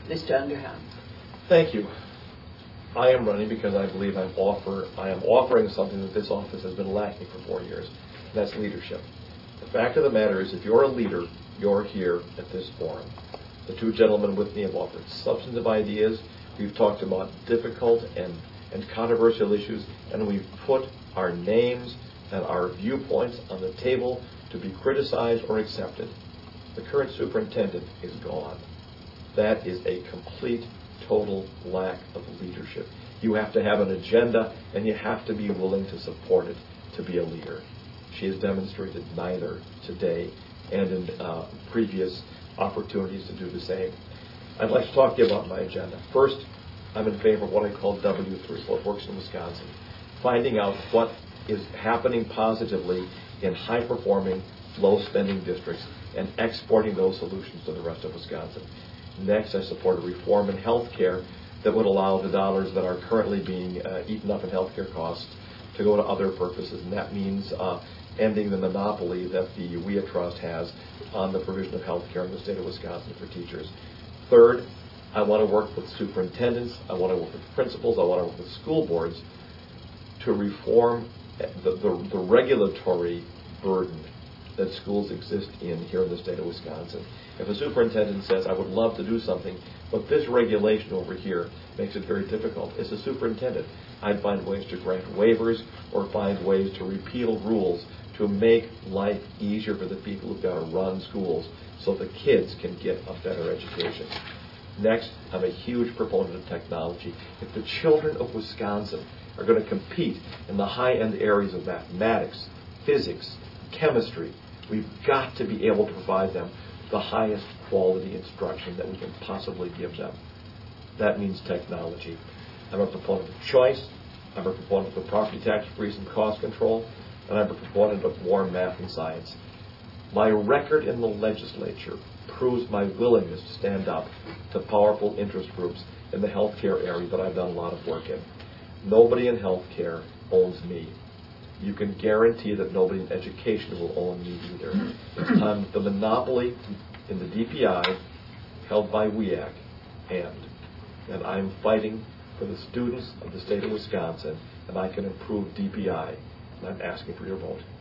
Mr. Underhouse. Thank you. I am running because I believe I am offering something that this office has been lacking for 4 years, and that's leadership. The fact of the matter is, if you're a leader, you're here at this forum. The two gentlemen with me have offered substantive ideas. We've talked about difficult and controversial issues, and we've put our names and our viewpoints on the table to be criticized or accepted. The current superintendent is gone. That is a complete, total lack of leadership. You have to have an agenda, and you have to be willing to support it to be a leader. She has demonstrated neither today and in previous opportunities to do the same. I'd like to talk to you about my agenda. First, I'm in favor of what I call W3, what works in Wisconsin. Finding out what is happening positively in high-performing, low-spending districts and exporting those solutions to the rest of Wisconsin. Next, I support a reform in health care that would allow the dollars that are currently being eaten up in health care costs to go to other purposes, and that means ending the monopoly that the WIA Trust has on the provision of health care in the state of Wisconsin for teachers. Third, I want to work with superintendents, I want to work with principals, I want to work with school boards to reform the regulatory burden that schools exist in here in the state of Wisconsin. If a superintendent says, I would love to do something, but this regulation over here makes it very difficult, as a superintendent, I'd find ways to grant waivers or find ways to repeal rules to make life easier for the people who've got to run schools so the kids can get a better education. Next, I'm a huge proponent of technology. If the children of Wisconsin are going to compete in the high-end areas of mathematics, physics, chemistry, we've got to be able to provide them the highest quality instruction that we can possibly give them. That means technology. I'm a proponent of choice. I'm a proponent of property tax freeze and cost control. And I'm a proponent of more math and science. My record in the legislature proves my willingness to stand up to powerful interest groups in the healthcare area that I've done a lot of work in. Nobody in healthcare owns me. You can guarantee that nobody in education will own me either. It's time that the monopoly in the DPI held by WIAC and I'm fighting for the students of the state of Wisconsin, and I can improve DPI, and I'm asking for your vote.